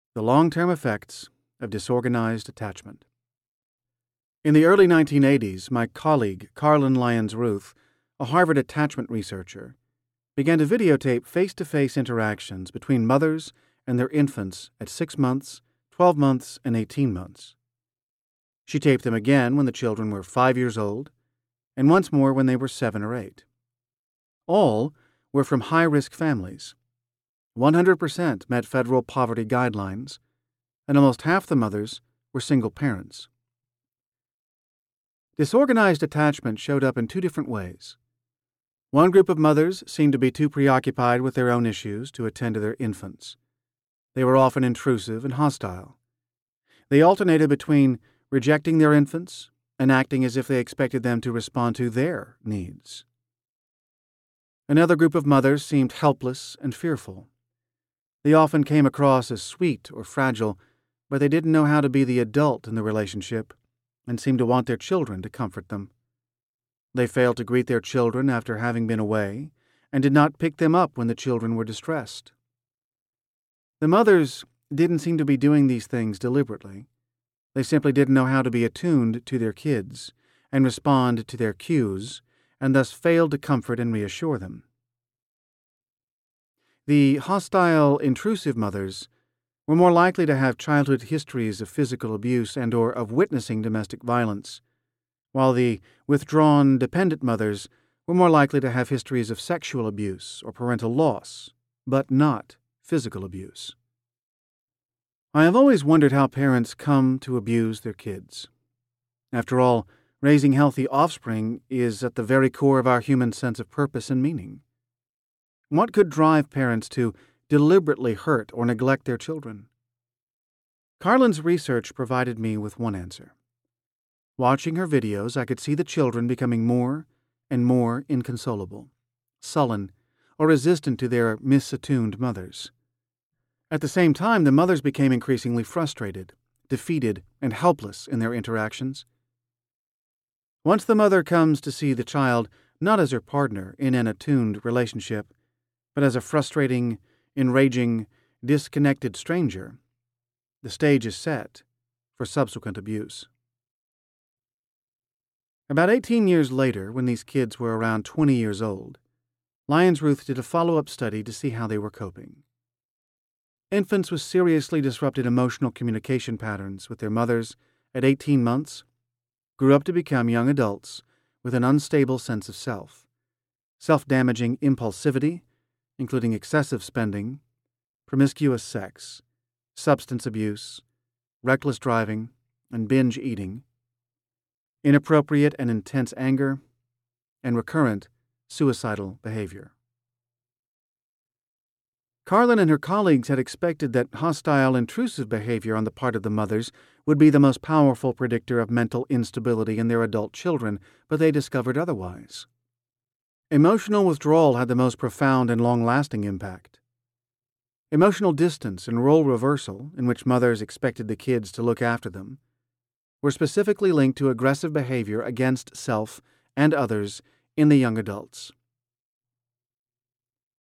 The long-term effects of disorganized attachment. In the early 1980s, my colleague, Carlin Lyons Ruth, a Harvard attachment researcher, began to videotape face-to-face interactions between mothers and their infants at 6 months, 12 months, and 18 months. She taped them again when the children were 5 years old, and once more when they were 7 or 8. All were from high-risk families. 100% met federal poverty guidelines, and almost half the mothers were single parents. Disorganized attachment showed up in 2 different ways. One group of mothers seemed to be too preoccupied with their own issues to attend to their infants. They were often intrusive and hostile. They alternated between rejecting their infants and acting as if they expected them to respond to their needs. Another group of mothers seemed helpless and fearful. They often came across as sweet or fragile, but they didn't know how to be the adult in the relationship and seemed to want their children to comfort them. They failed to greet their children after having been away and did not pick them up when the children were distressed. The mothers didn't seem to be doing these things deliberately. They simply didn't know how to be attuned to their kids and respond to their cues, and thus failed to comfort and reassure them. The hostile, intrusive mothers were more likely to have childhood histories of physical abuse and/or of witnessing domestic violence, while the withdrawn, dependent mothers were more likely to have histories of sexual abuse or parental loss, but not physical abuse. I have always wondered how parents come to abuse their kids. After all, raising healthy offspring is at the very core of our human sense of purpose and meaning. What could drive parents to deliberately hurt or neglect their children? Carlin's research provided me with one answer. Watching her videos, I could see the children becoming more and more inconsolable, sullen, or resistant to their misattuned mothers. At the same time, the mothers became increasingly frustrated, defeated, and helpless in their interactions. Once the mother comes to see the child not as her partner in an attuned relationship, but as a frustrating, enraging, disconnected stranger, the stage is set for subsequent abuse. About 18 years later, when these kids were around 20 years old, Lyons Ruth did a follow-up study to see how they were coping. Infants with seriously disrupted emotional communication patterns with their mothers at 18 months grew up to become young adults with an unstable sense of self, self-damaging impulsivity, including excessive spending, promiscuous sex, substance abuse, reckless driving, and binge eating, inappropriate and intense anger, and recurrent suicidal behavior. Carlin and her colleagues had expected that hostile, intrusive behavior on the part of the mothers would be the most powerful predictor of mental instability in their adult children, but they discovered otherwise. Emotional withdrawal had the most profound and long-lasting impact. Emotional distance and role reversal, in which mothers expected the kids to look after them, were specifically linked to aggressive behavior against self and others in the young adults.